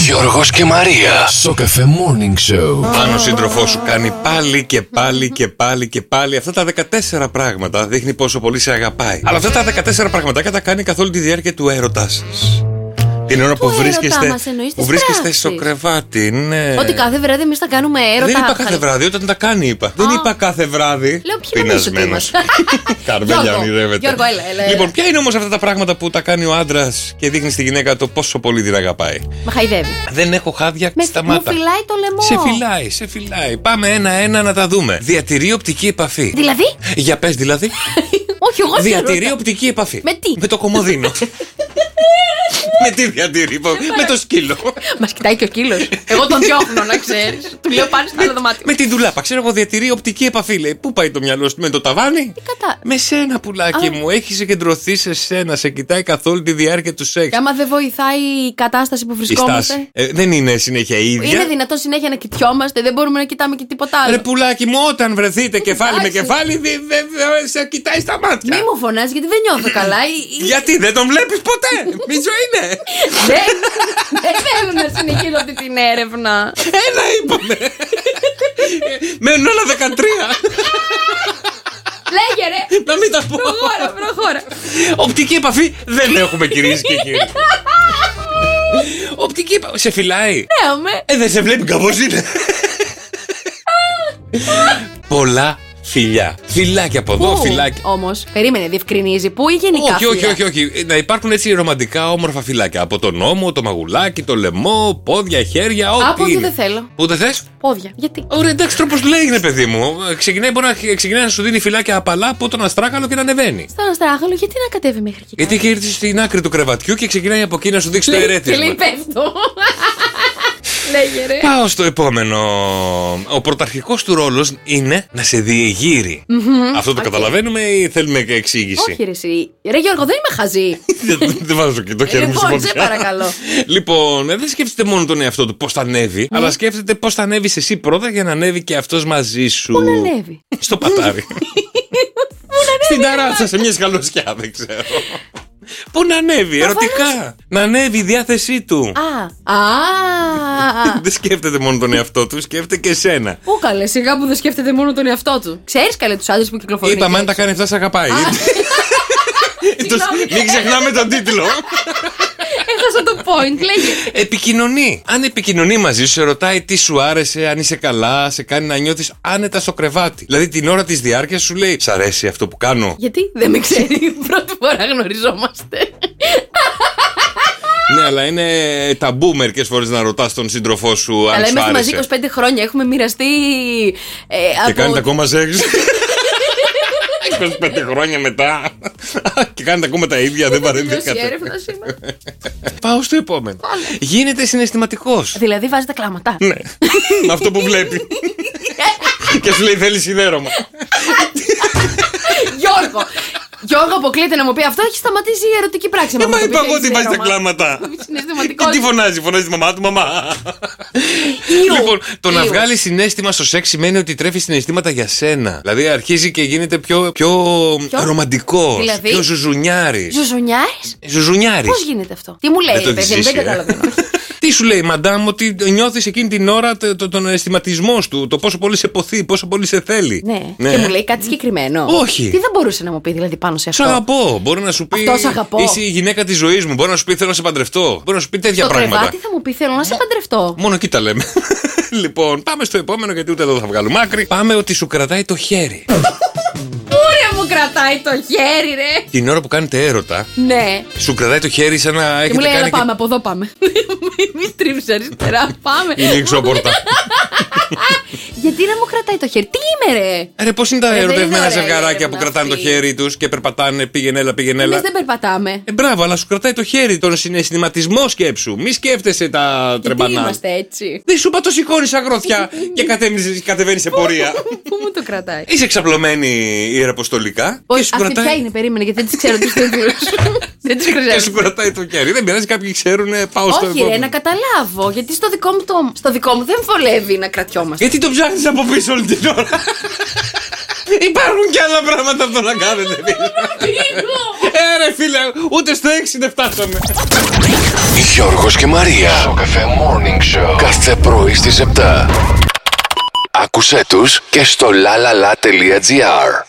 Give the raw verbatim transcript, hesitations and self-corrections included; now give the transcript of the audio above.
Γιώργος και Μαρία. Σοκαφέ Morning Show. Αν ο σύντροφός σου κάνει πάλι και πάλι και πάλι και πάλι αυτά τα δεκατέσσερα πράγματα, δείχνει πόσο πολύ σε αγαπάει. Αλλά αυτά τα δεκατέσσερα πραγματάκια τα κάνει καθ' όλη τη διάρκεια του έρωτά σας. Την ώρα που βρίσκεστε, που βρίσκεστε στο κρεβάτι, ναι. Ότι κάθε βράδυ εμείς θα κάνουμε έρωτα. Δεν είπα κάθε βράδυ, όταν τα κάνει είπα. Δεν είπα κάθε βράδυ. Λέω ποιο είναι αυτό. Καρμέλια ονειρεύεται. Γιώργο, έλα, έλα. Λοιπόν, ποια είναι όμως αυτά τα πράγματα που τα κάνει ο άντρας και δείχνει στη γυναίκα το πόσο πολύ την αγαπάει? Μα χαϊδεύει. Δεν έχω χάδια, Με, σταμάτα. μου φυλάει το λαιμό. Σε φυλάει, σε φυλάει. Πάμε ένα-ένα να τα δούμε. Διατηρεί οπτική επαφή. Δηλαδή? Για πες δηλαδή. Όχι, εγώ διατηρεί οπτική επαφή. Με τι? Με το κομμωδίνο. Με τι διατηρεί, με το σκύλο. Μας κοιτάει και ο σκύλος. Εγώ τον διώχνω, να ξέρεις. Του λέω πάλι στο άλλο δωμάτιο. Με την ντουλάπα, ξέρω εγώ, διατηρεί οπτική επαφή. Λέει, πού πάει το μυαλό σου, με το ταβάνι? Τι κατά? Με σένα, πουλάκι μου. Έχει συγκεντρωθεί σε σένα, σε κοιτάει καθ' όλη τη διάρκεια του σεξ. Και άμα δεν βοηθάει η κατάσταση που βρισκόμαστε. Ε, δεν είναι συνέχεια ίδια. Είναι δυνατόν συνέχεια να κοιτιόμαστε, δεν μπορούμε να κοιτάμε και τίποτα άλλο. Ρε πουλάκι μου, όταν βρεθείτε κεφάλι με κεφάλι, δεν σε κοιτάει στα μάτια. Μη μου φωνάζει, γιατί δεν νιώθω καλά. Γιατί δεν τον βλέπει ποτέ. Μισό είναι. Δεν θέλω να συνεχίσω αυτή την έρευνα. Ένα είπαμε. Μένουν άλλα δεκατρία. Λέγε ρε. Να μην τα πω. Προχώρα, προχώρα. Οπτική επαφή δεν έχουμε, κυρίες και κύριοι. Οπτική επαφή. Σε φυλάει? Ναι, ομέ. Ε, δεν σε βλέπει, κάπως είναι. Πολλά φιλιά. Φιλάκια από εδώ, φιλάκια. Όμως, περίμενε, διευκρινίζει. Πού ή γενικά? Όχι, όχι, όχι, όχι. Να υπάρχουν έτσι ρομαντικά όμορφα φιλάκια. Από τον ώμο, το μαγουλάκι, το λαιμό, πόδια, χέρια, ό,τι. Α, πόδια είναι. δεν θέλω. Πού δεν θες? Πόδια. Γιατί? Ωραία, εντάξει, τρόπος λέγεται, παιδί μου. Ξεκινάει, μπορεί να, ξεκινάει να σου δίνει φυλάκια απαλά από τον αστράγαλο και να ανεβαίνει. Στον αστράγαλο, γιατί να κατέβει μέχρι εκεί? Γιατί έχει έρθει στην άκρη του κρεβατιού και ξεκινάει από εκεί να σου δείξει το ερέθισμα. Και λέει πέφτω. Λέγε ρε. Πάω στο επόμενο. Ο πρωταρχικός του ρόλος είναι να σε διεγείρει. Mm-hmm. Αυτό το okay. καταλαβαίνουμε ή θέλουμε και εξήγηση? Όχι ρε εσύ. Ρε Γιώργο, δεν είμαι χαζή. Δεν βάζω και το χέρι μου Λοιπόν, σε παρακαλώ. Λοιπόν, δεν σκέφτεται μόνο τον εαυτό του πώς θα ανέβει, αλλά σκέφτεται πώς θα ανέβεις εσύ πρώτα για να ανέβει και αυτός μαζί σου. Πού να ανέβει? Στο πατάρι. Στην ταράτσα, σε μια σκαλωσιά, δεν ξέρω. Πού να ανέβει, ερωτικά. Να ανέβει η διάθεσή του. Α, α. Δεν σκέφτεται μόνο τον εαυτό του, σκέφτεται και εσένα. Πού καλέ, σιγά που δεν σκέφτεται μόνο τον εαυτό του. Ξέρεις καλέ τους άντρες που κυκλοφορούν? Είπαμε, αν τα κάνει αυτά, σε αγαπάει. Μην ξεχνάμε τον τίτλο. Έχασα το point, λέγε. Επικοινωνεί. Αν επικοινωνεί μαζί σου, σε ρωτάει τι σου άρεσε, αν είσαι καλά, σε κάνει να νιώθεις άνετα στο κρεβάτι. Δηλαδή την ώρα της διάρκειας σου λέει, σ' αρέσει αυτό που κάνω? Γιατί δεν με ξέρει, πρώτη φορά γνωριζόμαστε. Ναι, αλλά είναι ταμπού μερικές φορές να ρωτάς τον σύντροφό σου αν σου άρεσε. Αλλά είμαστε μαζί είκοσι πέντε χρόνια, έχουμε μοιραστεί. Ε, και από... κάνετε ακόμα σεξ. είκοσι πέντε χρόνια μετά. Και κάνετε ακόμα τα ίδια, δεν παρενθήκατε. Πάω στο επόμενο. Γίνεται συναισθηματικός. Δηλαδή βάζει τα κλάματα. Ναι. Με αυτό που βλέπει. Και σου λέει θέλει σιδέρωμα. Γιώργο! Γιώργο, αποκλείται να μου πει αυτό, έχει σταματήσει η ερωτική πράξη. Ε, μα είπα εγώ ότι βάζει τα κλάματα. Και τι φωνάζει, φωνάζει τη μαμά του, μαμά. Λοιπόν, το να βγάλει συναίσθημα στο σεξ σημαίνει ότι τρέφει συναισθήματα για σένα. Δηλαδή αρχίζει και γίνεται πιο, πιο ρομαντικός, δηλαδή? Πιο ζουζουνιάρης. Ζουζουνιάρης? Ζουζουνιάρης. Πώς γίνεται αυτό? Τι μου λέει, παιδί, δεν καταλαβαίνω. Τι σου λέει, μαντάμ, ότι νιώθεις εκείνη την ώρα το, το, τον αισθηματισμό του, το πόσο πολύ σε ποθεί, πόσο πολύ σε θέλει. Ναι. ναι. Και μου λέει κάτι συγκεκριμένο? Όχι. Τι θα μπορούσε να μου πει δηλαδή πάνω σε αυτό? Σ' αγαπώ. Μπορεί να σου πει. Είσαι η γυναίκα της ζωής μου. Μπορεί να σου πει θέλω να σε παντρευτώ. Μπορεί να σου πει τέτοια στο πράγματα. Στο κρεβάτι θα μου πει θέλω να σε παντρευτώ. Μόνο εκεί τα λέμε. Λοιπόν, πάμε στο επόμενο γιατί ούτε εδώ θα βγάλουμε άκρη. Πάμε ότι σου κρατάει το χέρι. Μου κρατάει το χέρι, ρε. Την ώρα που κάνετε έρωτα. Ναι. Σου κρατάει το χέρι σαν να έχετε. Και μου λέει, κάνει. Έλα, πάμε, και... από εδώ πάμε. Μην τρίβεις αριστερά, πάμε. Είναι εξώπορτα. Γιατί να μου κρατάει το χέρι, τι είμαι, ρε. Ρε, πώς είναι τα ερωτευμένα ζευγαράκια που κρατάνε το χέρι τους και περπατάνε, πήγαινε έλα, πήγαινε έλα. Εμείς δεν περπατάμε. Ε, μπράβο, αλλά σου κρατάει το χέρι, τον συναισθηματισμό σκέψου. Μη σκέφτεσαι τα τρεμπανά. Γιατί είμαστε έτσι. Δεν σου είπα το σηκώνει αγροθιά και κατεβαίνει σε πορεία. Πού μου το κρατάει? Είσαι εξαπλωμένη ιεραποστολικά. Όχι, αυτή κρατάει... ποια είναι, περίμενε, γιατί δεν τις ξέρω τους τίτλους. Δεν τις ξέρω. Και σου κρατάει το χέρι. Δεν πειράζει, κάποιοι ξέρουν, πάω στο επόμενο. Όχι, ρε, να καταλάβω. Γιατί στο δικό μου, το... στο δικό μου δεν βολεύει να κρατιόμαστε. Γιατί το ψάχνεις από πίσω όλη την ώρα? Υπάρχουν και άλλα πράγματα αυτό να κάνετε. Ε, ρε φίλε, ούτε στο έξι δεν φτάσαμε. Γιώργος και Μαρία. Σοκαφέ Morning Show. Κάθε πρωί στις επτά. Άκουσέ τους και στο lalala.gr.